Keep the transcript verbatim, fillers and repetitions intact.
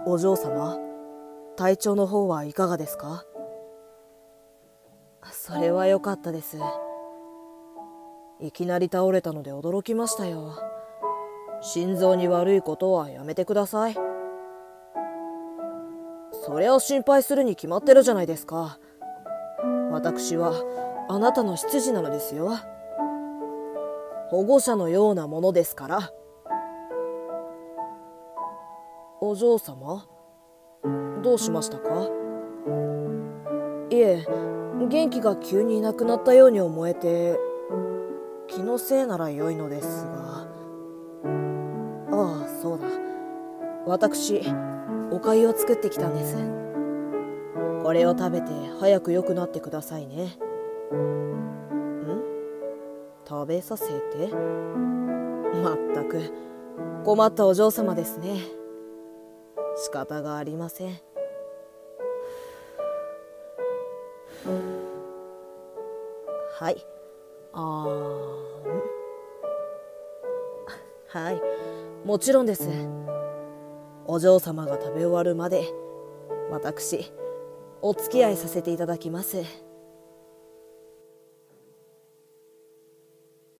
お嬢様、体調の方はいかがですか？それは良かったです。いきなり倒れたので驚きましたよ。心臓に悪いことはやめてください。そりゃ心配するに決まってるじゃないですか。私はあなたの執事なのですよ。保護者のようなものですから。お嬢様、どうしましたか？いえ、元気が急にいなくなったように思えて、気のせいなら良いのですが。ああ、そうだ。私、お粥を作ってきたんです。これを食べて早く良くなってくださいね。ん？食べさせて？まったく、困ったお嬢様ですね。仕方がありません。はい。あーはい、もちろんです。お嬢様が食べ終わるまで、私、お付き合いさせていただきます。